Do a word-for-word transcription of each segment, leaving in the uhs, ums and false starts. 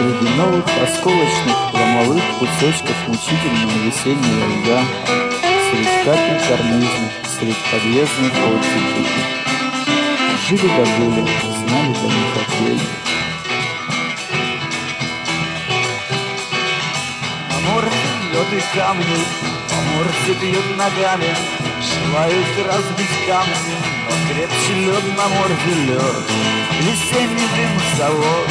Среди новых осколочных ломовых кусочков мучительного весеннего льда, средь капель карнизных, средь подъездных оттепелей. Жили да были, знали да не хотели. Амур лед и камни, Амур бьет ногами, желают разбить камни, но крепче лед на морде лед, весенний дым-завод.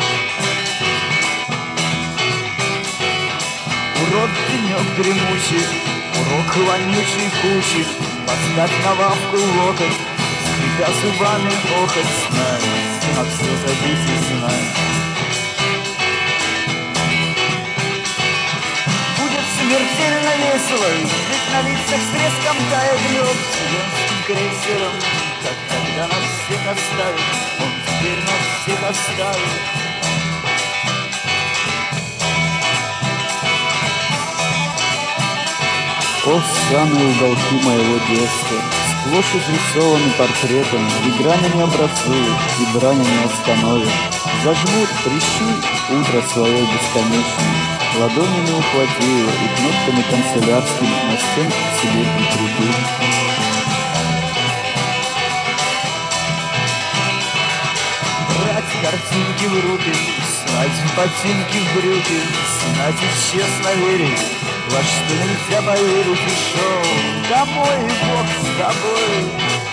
Урок денек дремучий, урок вонючий кучи, поставь на лавку локоть, скрипя зубами охоть, знай, а все забить и знай. Будет смертельно весело, ведь на лицах с треском тает лед, вселенским крейсером, как когда нас всех оставит, он теперь нас всех оставит. О, самые уголки моего детства, сплошь изрисованы портретами, и гранями образуют, и браня не остановит. Зажмут, прищи утро свое бесконечное, ладонями ухвати его и кнопками канцелярскими на стенку к себе прикрепи. Брать картинки в руки, снать ботинки в брюки, знать и честно верить, во что нельзя поверить, и шоу домой, и Бог с тобой.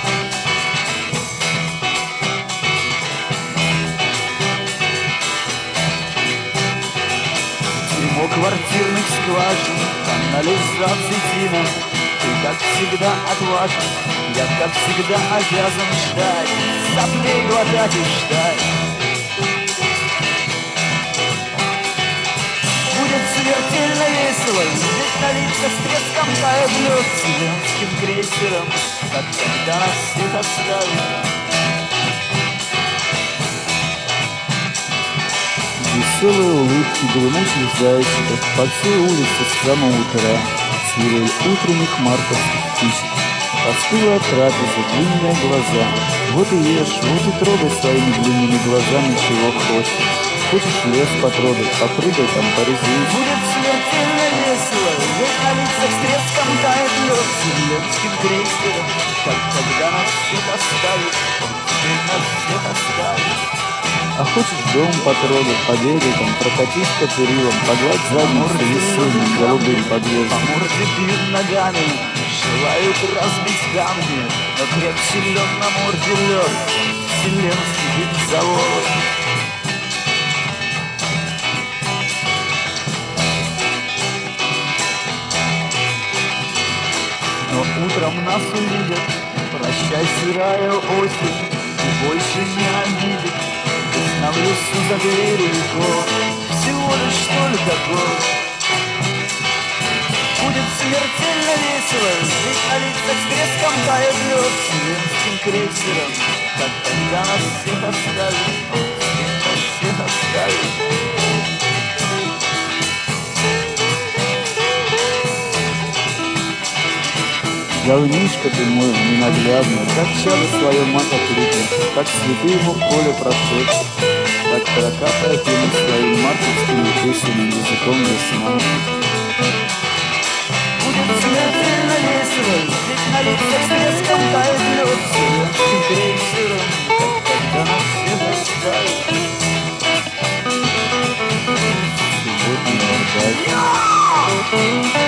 Дерьмо квартирных скважин, канализации тина. Ты, как всегда, отважен, я, как всегда, обязан ждать, соплей глотать и ждать. Будет смертельно весело, ведь на лицах с треском тает лед, вселенским крейсером, как когда нас всех оставит. Веселые улыбки гремучих зайчиков по всей улице с самого утра, свирель утренних марковских птичек. Остыла трапеза, длинные глаза. Вот и ешь, вот и трогай своими длинными глазами, чего хочешь. Хочешь лес потрогать, попрыгай там, порезвись. Будет смертельно весело, ведь на лицах с треском тает лед, вселенским крейсером, как когда нас всех оставит, он теперь нас всех оставит. А хочешь дом потрогать, побегай там, прокатись по перилам, погладь задницу весенним голубым подъездом. По морде бьют ногами, желают разбить камни, но крепче лед на морде лед, вселенский бензовоз. Но утром нас увидят, прощай, сырая осень, и больше не обидит. Остановлюсь за дверью год, всего лишь только год. Будет смертельно весело, ведь на лицах с треском тает лед, вселенским крейсером, как когда нас всех оставит, он теперь нас всех оставит. Говнишко ты мой ненаглядный, как чадо свое мать отлитое, как цветы ему в поле прошедшие, так прокапая пену своим марковским песенным языком весна. Будет смертельно весело, ведь на лицах с треском тает лед, вселенским крейсером, как когда нас всех оставит. Субботний вокзал.